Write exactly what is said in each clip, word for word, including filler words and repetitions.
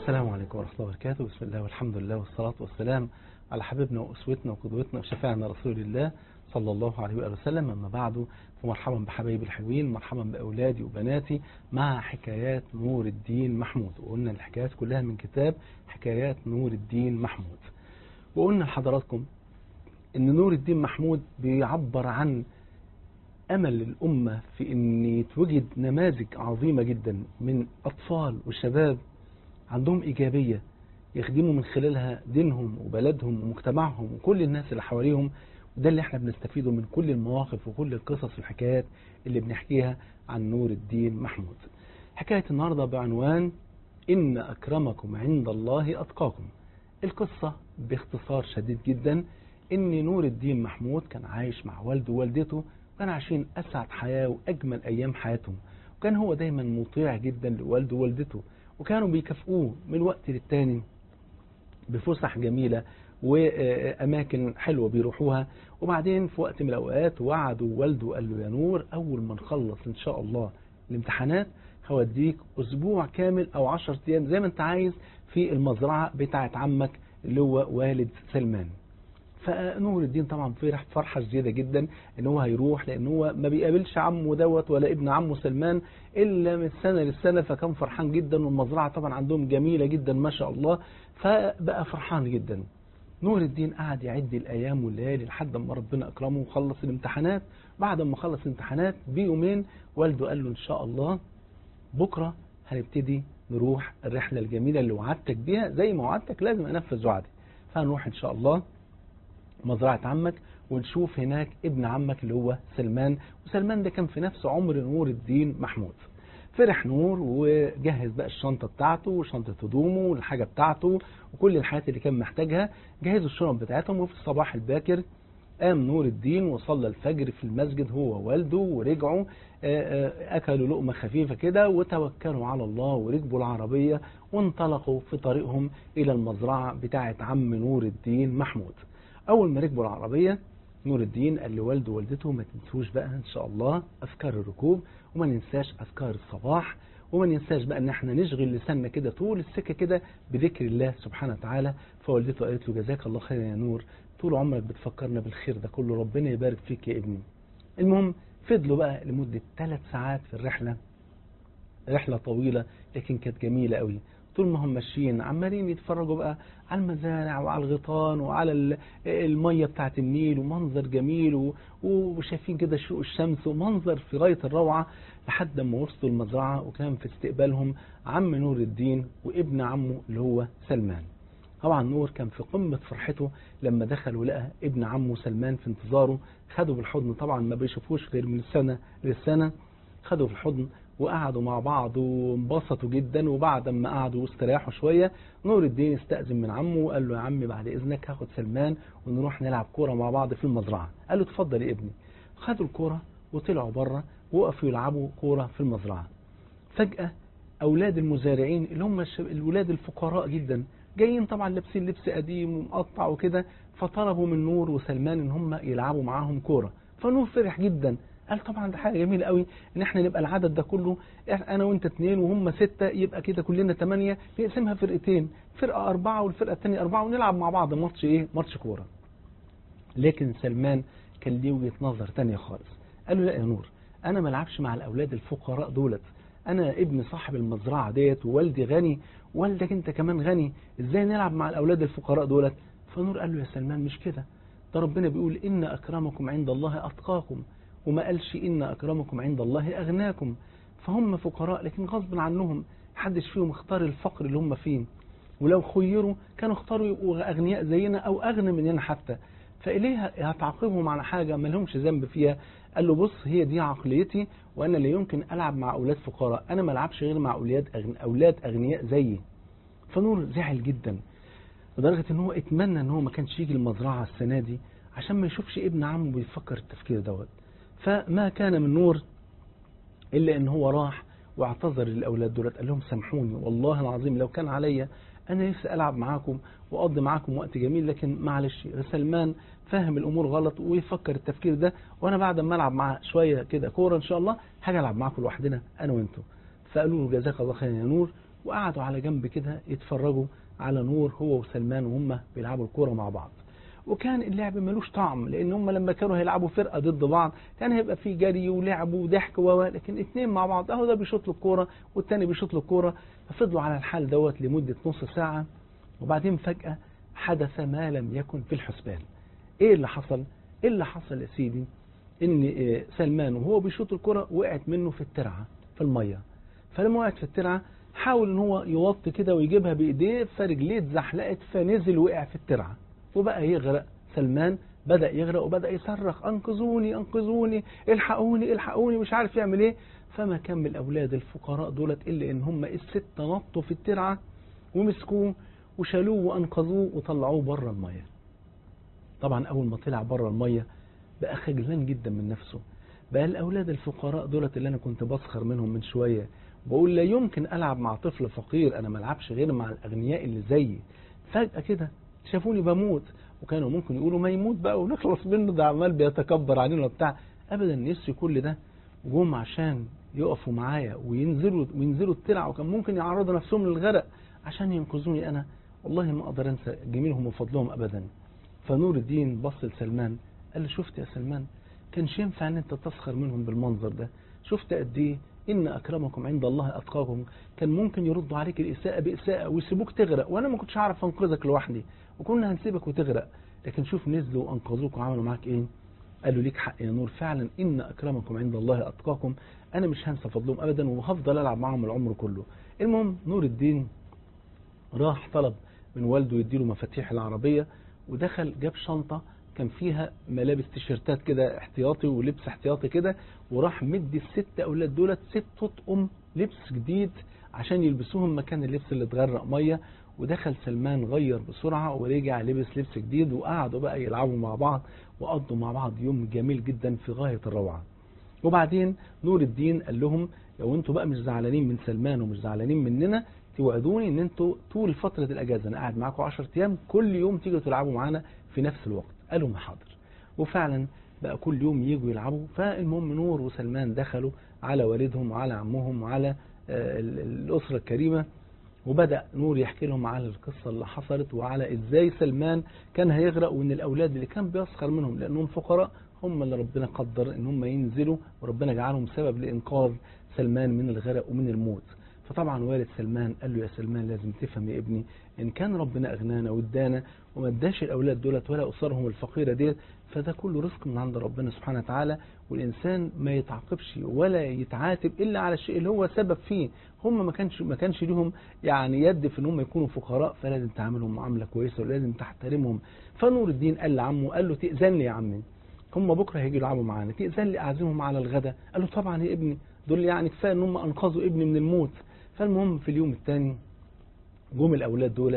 السلام عليكم ورحمة الله وبركاته. بسم الله والحمد لله والصلاة والسلام على حبيبنا وأسوتنا وقدوتنا وشفاعنا رسول الله صلى الله عليه وآله وسلم. أما بعد، فمرحبا بحبايبي الحلوين، مرحبا بأولادي وبناتي مع حكايات نور الدين محمود. وقلنا الحكايات كلها من كتاب حكايات نور الدين محمود. وقلنا لحضراتكم إن نور الدين محمود بيعبر عن أمل الأمة في أن يتوجد نماذج عظيمة جدا من أطفال وشباب عندهم إيجابية يخدموا من خلالها دينهم وبلدهم ومجتمعهم وكل الناس اللي حواليهم. وده اللي احنا بنستفيده من كل المواقف وكل القصص والحكايات اللي بنحكيها عن نور الدين محمود. حكاية النهاردة بعنوان إن أكرمكم عند الله أتقاكم. القصة باختصار شديد جدا إن نور الدين محمود كان عايش مع والده ووالدته، وكان عايشين أسعد حياة وأجمل أيام حياتهم، وكان هو دايما مطيع جدا لوالده ووالدته، وكانوا بيكافئوه من وقت للتاني بفسح جميلة وأماكن حلوة بيروحوها. وبعدين في وقت من الأوقات وعدوا والده وقال له: يا نور، أول ما نخلص إن شاء الله الامتحانات هوديك أسبوع كامل أو عشر أيام زي ما أنت عايز في المزرعة بتاعة عمك اللي هو والد سلمان. فنور الدين طبعا فرح فرحة شديدة جدا ان هو هيروح، لان هو ما بيقابلش عمه دوت ولا ابن عمه سلمان الا من سنة للسنة، فكان فرحان جدا. والمزرعة طبعا عندهم جميلة جدا ما شاء الله، فبقى فرحان جدا. نور الدين قعد يعد الايام والليالي لحد ما ربنا اكرمه وخلص الامتحانات. بعد ما خلص الامتحانات بيومين والده قال له: ان شاء الله بكرة هنبتدي نروح الرحلة الجميلة اللي وعدتك بيها، زي ما وعدتك لازم انفذ وعدي، فهنروح ان شاء الله مزرعة عمك ونشوف هناك ابن عمك اللي هو سلمان. وسلمان ده كان في نفس عمر نور الدين محمود. فرح نور وجهز بقى الشنطة بتاعته وشنطة هدومه والحاجة بتاعته وكل الحاجات اللي كان محتاجها، جهزوا الشنط بتاعتهم. وفي الصباح الباكر قام نور الدين وصلى الفجر في المسجد هو ووالده، ورجعوا أكلوا لقمة خفيفة كده وتوكلوا على الله وركبوا العربية وانطلقوا في طريقهم إلى المزرعة بتاعة عم نور الدين محمود. أول ما ركبوا العربية نور الدين قال لوالده ووالدته: ما تنسوش بقى إن شاء الله أذكار الركوب، وما ننساش أذكار الصباح، وما ننساش بقى إن احنا نشغل لساننا كده طول السكة كده بذكر الله سبحانه وتعالى. فوالدته قالت له: جزاك الله خير يا نور، طول عمرك بتفكرنا بالخير ده كله، ربنا يبارك فيك يا ابني. المهم فضلوا بقى لمدة ثلاث ساعات في الرحلة، رحلة طويلة لكن كانت جميلة قوي. طول ما هم ماشيين عمالين يتفرجوا بقى على المزارع وعلى الغيطان وعلى المية بتاعة النيل، ومنظر جميل، وشايفين كده شروق الشمس ومنظر في غاية الروعة، لحد ما وصلوا المزرعة. وكان في استقبالهم عم نور الدين وابن عمه اللي هو سلمان. طبعا نور كان في قمة فرحته لما دخل ولقى ابن عمه سلمان في انتظاره، خدوا بالحضن. طبعا ما بيشوفوش غير من السنة للسنة، خدوا في الحضن وقعدوا مع بعض وانبسطوا جدا. وبعد ما قعدوا واستريحوا شوية نور الدين استأذن من عمه وقال له: يا عمي بعد إذنك هاخد سلمان ونروح نلعب كورة مع بعض في المزرعة. قال له: اتفضل يا ابني. خدوا الكورة وطلعوا بره ووقفوا يلعبوا كورة في المزرعة. فجأة أولاد المزارعين اللي هم الولاد الفقراء جدا جايين طبعا لابسين لبس قديم ومقطع وكده، فطلبوا من نور وسلمان ان هم يلعبوا معاهم كورة. فنور فرح جدا، قال: طبعا ده حاجة جميلة قوي ان احنا نبقى العدد ده كله، انا وانت اتنين وهم ستة، يبقى كده كلنا تمانية، نقسمها فرقتين، فرقة اربعة والفرقة التانية اربعة، ونلعب مع بعض ماتش ايه ماتش كورة. لكن سلمان كان ليه وجهة نظر تانية خالص. قال له: لا يا نور، انا ما العبش مع الاولاد الفقراء دولت، انا ابن صاحب المزرعة ديت ووالدي غني، والدك انت كمان غني، ازاي نلعب مع الاولاد الفقراء دولت؟ فنور قال له: يا سلمان مش كده، ده ربنا بيقول ان اكرمكم عند الله اتقاكم، وما قالش إن أكرمكم عند الله أغناكم. فهم فقراء لكن غصب عنهم، محدش فيهم اختار الفقر اللي هم فيه، ولو خيروا كانوا اختاروا يبقوا أغنياء زينا أو أغنى مننا حتى، فإليه هتعاقبهم على حاجة ما لهمش ذنب فيها؟ قال له: بص، هي دي عقليتي، وأنا لا يمكن ألعب مع أولاد فقراء، أنا ما ألعبش غير مع أولاد أغن... أولاد أغنياء زيي. فنور زعل جدا لدرجة إن هو اتمنى إن هو ما كانش يجي المزرعة السنة دي عشان ما يشوفش ابن عمه بيفكر التفكير دوت. فما كان من نور إلا إن هو راح واعتذر للأولاد دولت، قال لهم: سامحوني والله العظيم لو كان عليا أنا نفسي ألعب معاكم وأقضي معاكم وقت جميل، لكن معلش سلمان فاهم الأمور غلط ويفكر التفكير ده، وأنا بعد ما ألعب معاه شوية كده كورة إن شاء الله هاجي ألعب معاكم لوحدنا أنا وأنتم. فقالوا له: جزاك الله خير يا نور، وقعدوا على جنب كده يتفرجوا على نور هو وسلمان وهم بيلعبوا الكورة مع بعض. وكان اللعب ملوش طعم، لان هم لما كانوا هيلعبوا فرقة ضد بعض كان هيبقى فيه جري ولعب وضحك و لكن اتنين مع بعض، اهو ده بيشوط له الكورة والتاني بيشوط له الكورة. ففضلوا على الحال دوت لمدة نص ساعة، وبعدين فجأة حدث ما لم يكن في الحسبان. ايه اللي حصل؟ ايه اللي حصل يا سيدي؟ ان سلمان وهو بيشوط الكرة وقعت منه في الترعة في المية. فلما وقعت في الترعة حاول ان هو يوطي كده ويجيبها بايديه، فرجليه اتزحلقت فنزل وقع في الترعة وبقى يغرق. سلمان بدأ يغرق وبدأ يصرخ انقذوني انقذوني الحقوني الحقوني، مش عارف يعمل ايه. فما كان من الاولاد الفقراء دولت الا ان هم الستة نطوا في الترعة ومسكوه وشالوه وانقذوه وطلعوه بره المية. طبعا اول ما طلع بره المية بقى خجلان جدا من نفسه. بقى الاولاد الفقراء دولت اللي انا كنت بسخر منهم من شوية بقول لا يمكن العب مع طفل فقير، انا ما العبش غير مع الاغنياء اللي زيي. فجأة كده شافوني بموت، وكانوا ممكن يقولوا ما يموت بقى ونخلص منه، ده عمال بيتكبر علينا وبتاع. ابدا، نسيوا كل ده وجم عشان يقفوا معايا وينزلوا وينزلوا الترعة، وكان ممكن يعرضوا نفسهم للغرق عشان ينقذوني انا. والله ما اقدر انسى جميلهم وفضلهم ابدا. فنور الدين بص لسلمان قال له شفت يا سلمان، كانش ينفع ان انت تسخر منهم بالمنظر ده. شفت قد ايه ان اكرمكم عند الله اتقاكم. كان ممكن يردوا عليك الاساءه باساءه ويسيبوك تغرق، وانا ما كنتش هعرف انقذك لوحدي وكنا هنسيبك وتغرق. لكن شوف نزلوا وانقذوك وعملوا معاك ايه. قالوا ليك حق يا نور، فعلا ان اكرمكم عند الله اتقاكم. انا مش هنسى فضلهم ابدا وهفضل العب معاهم العمر كله. المهم نور الدين راح طلب من والده يديله مفاتيح العربيه، ودخل جاب شنطه كان فيها ملابس تيشيرتات كده احتياطي ولبس احتياطي كده، وراح مدي الست اولاد دولت ست اطقم لبس جديد عشان يلبسوهم مكان اللبس اللي اتغرق ميه. ودخل سلمان غير بسرعه ورجع لبس لبس جديد، وقعدوا بقى يلعبوا مع بعض وقضوا مع بعض يوم جميل جدا في غايه الروعه. وبعدين نور الدين قال لهم لو انتوا بقى مش زعلانين من سلمان ومش زعلانين مننا، توعدوني ان انتوا طول فتره الاجازه انا قاعد معاكم عشرة ايام كل يوم تيجوا تلعبوا معانا في نفس الوقت. قالوا ما حاضر. وفعلا بقى كل يوم يجوا يلعبوا. فالمهم نور وسلمان دخلوا على والدهم وعلى عمهم وعلى الأسرة الكريمة، وبدأ نور يحكي لهم على القصة اللي حصلت وعلى ازاي سلمان كان هيغرق، وان الاولاد اللي كان بيسخر منهم لانهم فقراء هم اللي ربنا قدر ان هم ينزلوا، وربنا جعلهم سبب لإنقاذ سلمان من الغرق ومن الموت. فطبعا والد سلمان قال له يا سلمان لازم تفهم يا ابني، ان كان ربنا اغنانا وادانا وما اداش الاولاد دولت ولا اسرهم الفقيره ديت، فده كله رزق من عند ربنا سبحانه وتعالى، والانسان ما يتعاقبش ولا يتعاتب الا على الشيء اللي هو سبب فيه. هم ما كانش ما كانش ليهم يعني يد في ان هم يكونوا فقراء، فلازم تعاملهم معامله كويسه ولازم تحترمهم. فنور الدين قال لعمه قال له تأذن لي يا عمي، هم بكره هيجوا يلعبوا معانا، تأذن لي اعزمهم على الغداء؟ قال له طبعا يا ابني، دول يعني كفايه ان هم انقذوا ابني من الموت. فالمهم في اليوم الثاني جم الاولاد دولت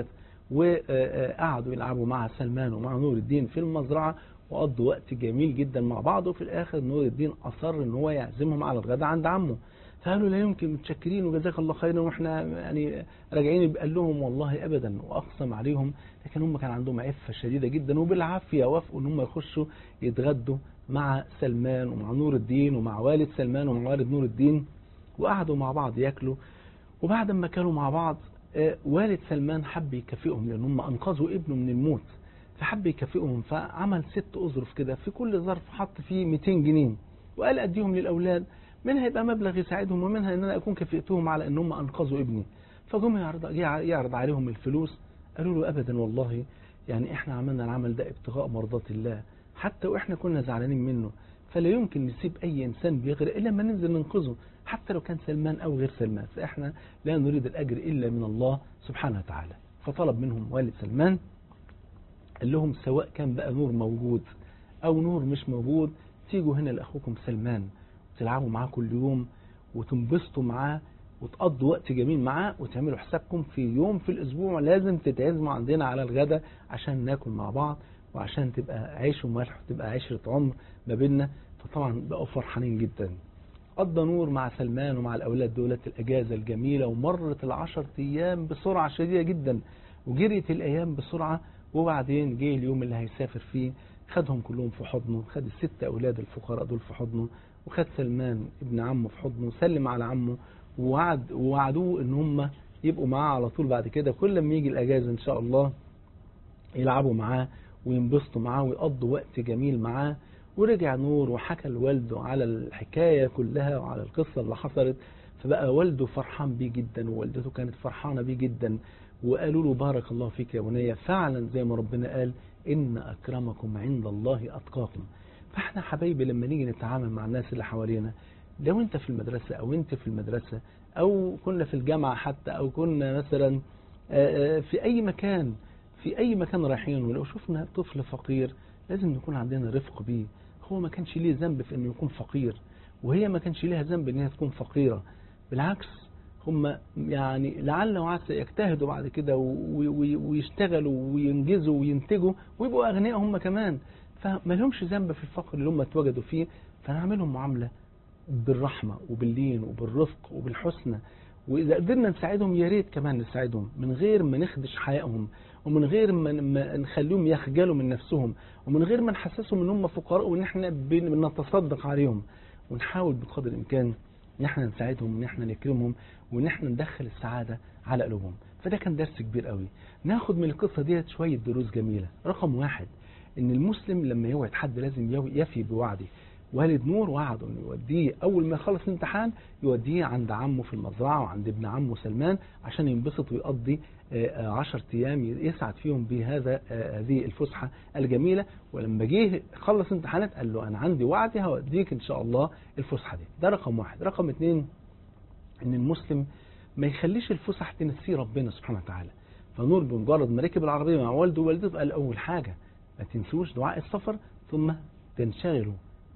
وقعدوا يلعبوا مع سلمان ومع نور الدين في المزرعه، وقضوا وقت جميل جدا مع بعض. وفي الاخر نور الدين اصر ان هو يعزمهم على الغداء عند عمه. فقالوا لا يمكن، متشكرين وجزاك الله خيرا واحنا يعني راجعين. قال لهم والله ابدا، واقسم عليهم، لكن هم كان عندهم عفه شديده جدا وبالعافيه وافقوا ان هم يخشوا يتغدوا مع سلمان ومع نور الدين ومع والد سلمان ومع والد نور الدين، وقعدوا مع بعض ياكلوا. وبعد ما كانوا مع بعض والد سلمان حب يكافئهم لان هم انقذوا ابنه من الموت، فحب يكافئهم، فعمل ست اظرف كده، في كل ظرف حط فيه مئتين جنيه وقال اديهم للاولاد، منها يبقى مبلغ يساعدهم ومنها ان انا اكون كافئتهم على ان هم انقذوا ابني. فجم يعرض يعرض عليهم الفلوس، قالوا له ابدا والله، يعني احنا عملنا العمل ده ابتغاء مرضات الله، حتى واحنا كنا زعلانين منه، فلا يمكن نسيب اي انسان بيغرق الا لما ننزل ننقذه، حتى لو كان سلمان او غير سلمان، فاحنا لا نريد الاجر الا من الله سبحانه وتعالى. فطلب منهم والد سلمان، قال لهم سواء كان بقى نور موجود او نور مش موجود، تيجوا هنا لاخوكم سلمان وتلعبوا معاه كل يوم وتنبسطوا معاه وتقضوا وقت جميل معاه، وتعملوا حسابكم في يوم في الاسبوع لازم تتعزموا عندنا على الغداء عشان ناكل مع بعض، وعشان تبقى عيش وملح وتبقى عشرة عمر ما بيننا. فطبعا بقوا فرحانين جدا. قضى نور مع سلمان ومع الاولاد دولت الاجازه الجميله، ومرت العشر ايام بسرعه شديده جدا، وجريت الايام بسرعه. وبعدين جه اليوم اللي هيسافر فيه، خدهم كلهم في حضنه، خد الست اولاد الفقراء دول في حضنه، وخد سلمان ابن عمه في حضنه، وسلم على عمه، ووعد ووعدوه ان هم يبقوا معاه على طول بعد كده، كل ما يجي الأجازة إن شاء الله يلعبوا معاه وينبسطوا معاه ويقضوا وقت جميل معاه. ورجع نور وحكى لوالده على الحكاية كلها وعلى القصة اللي حصلت، فبقى والده فرحان بيه جدا ووالدته كانت فرحانة بيه جدا، وقالوا له بارك الله فيك يا بني، فعلا زي ما ربنا قال إن أكرمكم عند الله أتقاكم. فاحنا حبايبي لما نيجي نتعامل مع الناس اللي حوالينا، لو انت في المدرسة او انت في المدرسة او كنا في الجامعة حتى او كنا مثلا في اي مكان، في اي مكان رايحين، ولو شفنا طفل فقير لازم نكون عندنا رفق بيه. هو ما كانش ليه ذنب في انه يكون فقير، وهي ما كانش ليها ذنب انها تكون فقيرة. بالعكس هم يعني لعل وعسى يجتهدوا بعد كده ويشتغلوا وينجزوا وينتجوا ويبقوا اغنياء هم كمان، فما لهمش ذنب في الفقر اللي هم اتوجدوا فيه. فنعملهم معاملة بالرحمة وباللين وبالرفق وبالحسنى، وإذا قدرنا نساعدهم يا ريت كمان نساعدهم من غير ما نخدش حيائهم، ومن غير ما نخليهم يخجلوا من نفسهم، ومن غير ما نحسسهم ان هم فقراء وان احنا بنتصدق عليهم. ونحاول بقدر الامكان ان احنا نساعدهم وان احنا نكرمهم وان احنا ندخل السعادة على قلوبهم. فده كان درس كبير قوي. ناخد من القصة ديت شوية دروس جميلة. رقم واحد، ان المسلم لما يوعد حد لازم يفي بوعده. والد نور وعده انه يوديه اول ما يخلص الامتحان يوديه عند عمه في المزرعة وعند ابن عمه سلمان عشان ينبسط ويقضي عشر ايام يسعد فيهم بهذا هذه الفسحة الجميلة. ولما جه خلص امتحانات قال له انا عندي وعدي هوديك ان شاء الله الفسحة دي. ده رقم واحد. رقم اتنين، ان المسلم ما يخليش الفسح تنسيه ربنا سبحانه وتعالى. فنور بمجرد ما ركب العربية مع والده ووالدته قال اول حاجة ما تنسوش دعاء السفر، ثم تنشغلوا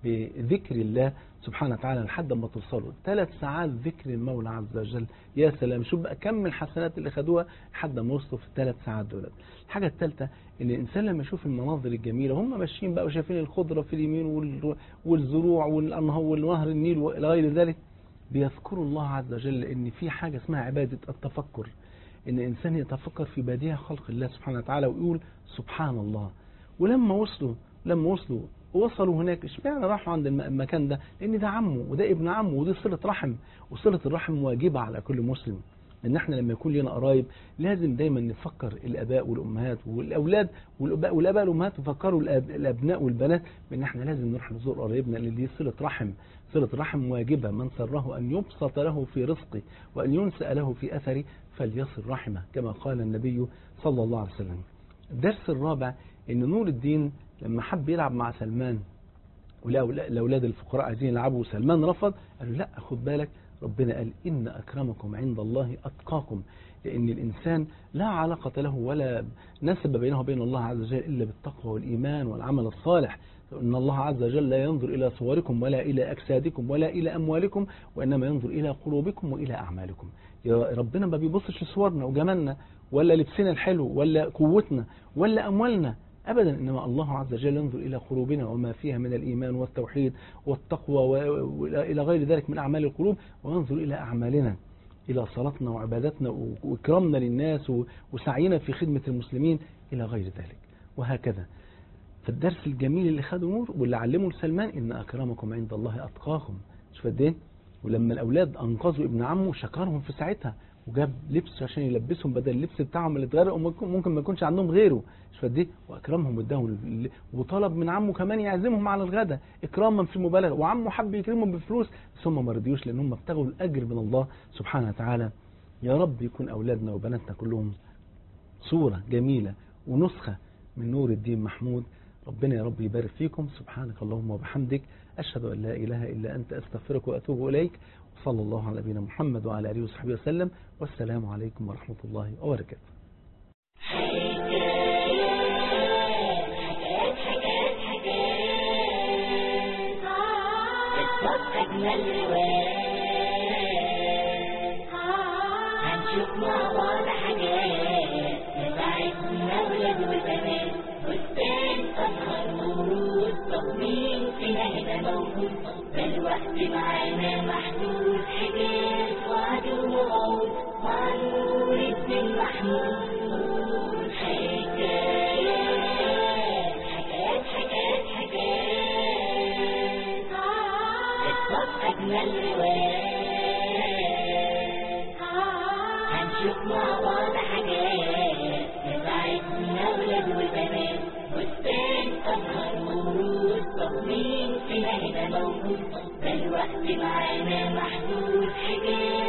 بذكر الله سبحانه وتعالى لحد ما توصلوا ثلاث ساعات ذكر المولى عز وجل. يا سلام، شوف بقى كم الحسنات اللي خدوها لحد ما وصلوا في الثلاث ساعات دول. الحاجة الثالثة ان الانسان لما يشوف المناظر الجميلة هم ماشيين بقى وشايفين الخضرة في اليمين والزروع والانهار والنهر النيل والى غير ذلك، بيذكروا الله عز وجل. ان في حاجة اسمها عبادة التفكر، ان الانسان يتفكر في بديع خلق الله سبحانه وتعالى ويقول سبحان الله. ولما وصلوا لما وصلوا وصلوا هناك، اشمعنى راحوا عند المكان ده؟ لان ده عمه وده ابن عمه ودي صلة رحم، وصلة الرحم واجبة على كل مسلم. ان احنا لما يكون لنا قرايب لازم دايما نفكر الاباء والامهات والاولاد والاباء والاباء والامهات يفكروا الابناء والبنات بان احنا لازم نروح نزور قرايبنا، لان دي صلة رحم. صلة رحم واجبة. من سره ان يبسط له في رزقه وان ينسأ له في اثره فليصل رحمه، كما قال النبي صلى الله عليه وسلم. الدرس الرابع، ان نور الدين لما حب يلعب مع سلمان والأولاد الفقراء عايزين يلعبوا سلمان رفض، قالوا لا خد بالك ربنا قال إن أكرمكم عند الله أتقاكم. لأن الإنسان لا علاقة له ولا نسب بينه وبين الله عز وجل إلا بالتقوى والإيمان والعمل الصالح. إن الله عز وجل لا ينظر إلى صوركم ولا إلى أجسادكم ولا إلى أموالكم وإنما ينظر إلى قلوبكم وإلى أعمالكم. يا ربنا ما بيبصش لصورنا وجمالنا ولا لبسنا الحلو ولا قوتنا ولا أموالنا أبدا، إنما الله عز وجل ينظر إلى قلوبنا وما فيها من الإيمان والتوحيد والتقوى وإلى غير ذلك من أعمال القلوب، وينظر إلى أعمالنا، إلى صلاتنا وعبادتنا وإكرامنا للناس وسعينا في خدمة المسلمين إلى غير ذلك. وهكذا فالدرس الجميل اللي خده نور واللي علمه لسلمان إن أكرمكم عند الله أتقاكم. شوف قد إيه. ولما الأولاد أنقذوا ابن عمه شكرهم في ساعتها وجاب لبس عشان يلبسهم بدل اللبس بتاعهم اللي اتغرق وممكن ما يكونش عندهم غيره. شوف قد ايه. واكرمهم واداهم، وطلب من عمه كمان يعزمهم على الغداء اكراما في المبالغه، وعمه حب يكرمهم بفلوس بس هم ما رضيوش لان هم ابتغوا الاجر من الله سبحانه وتعالى. يا رب يكون اولادنا وبناتنا كلهم صوره جميله ونسخه من نور الدين محمود. ربنا يا رب يبارك فيكم. سبحانك اللهم وبحمدك أشهد أن لا إله إلا أنت أستغفرك وأتوب إليك. وصلى الله على نبينا محمد وعلى آله وصحبه وسلم، والسلام عليكم ورحمة الله وبركاته. هنشوف مع بعض حاجات تبعتنا ولاد وبنات، والتاني أسهر ورود. طب مين فينا هنا موجود؟ ده الوقت معانا محدود. حكايات وعد ووعود مع نور الدين محمود. حكايات حكايات حكايات حكايات قصص أجمل روايات. هنشوف ده الوقت معانا محدود. حكايات